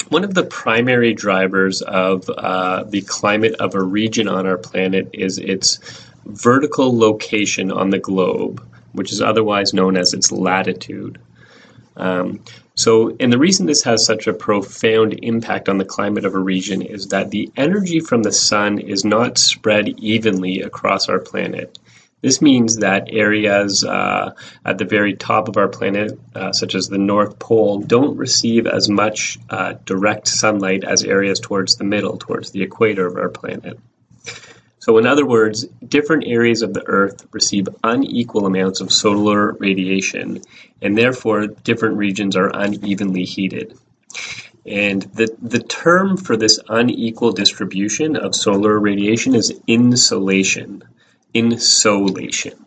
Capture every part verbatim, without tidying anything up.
One of the primary drivers of uh, the climate of a region on our planet is its vertical location on the globe, which is otherwise known as its latitude. Um, so, and the reason this has such a profound impact on the climate of a region is that the energy from the sun is not spread evenly across our planet. This means that areas uh, at the very top of our planet, uh, such as the North Pole, don't receive as much uh, direct sunlight as areas towards the middle, towards the equator of our planet. So in other words, different areas of the Earth receive unequal amounts of solar radiation, and therefore different regions are unevenly heated. And the, the term for this unequal distribution of solar radiation is insolation. Insolation.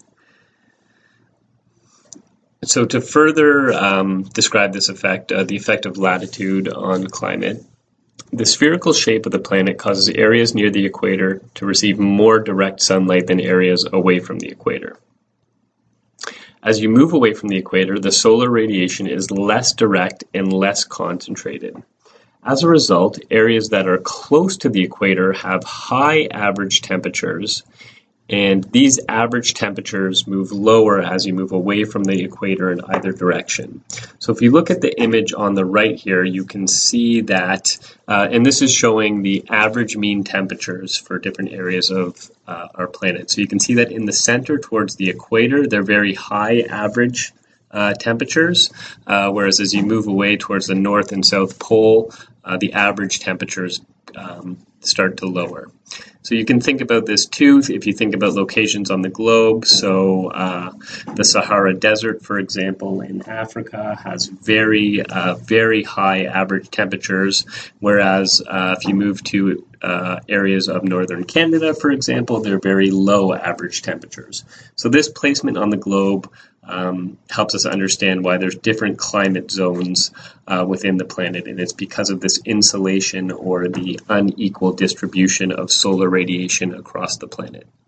So to further um, describe this effect, uh, the effect of latitude on climate, the spherical shape of the planet causes areas near the equator to receive more direct sunlight than areas away from the equator. As you move away from the equator, the solar radiation is less direct and less concentrated. As a result, areas that are close to the equator have high average temperatures, and these average temperatures move lower as you move away from the equator in either direction. So if you look at the image on the right here, you can see that, uh, and this is showing the average mean temperatures for different areas of uh, our planet. So you can see that in the center towards the equator, they're very high average uh, temperatures, uh, whereas as you move away towards the North and South Pole, uh, the average temperatures um, start to lower. So you can think about this too if you think about locations on the globe. So uh, the Sahara Desert, for example, in Africa has very, uh, very high average temperatures, whereas uh, if you move to uh, areas of northern Canada, for example, they're very low average temperatures. So this placement on the globe Um, helps us understand why there's different climate zones uh, within the planet, and it's because of this insolation or the unequal distribution of solar radiation across the planet.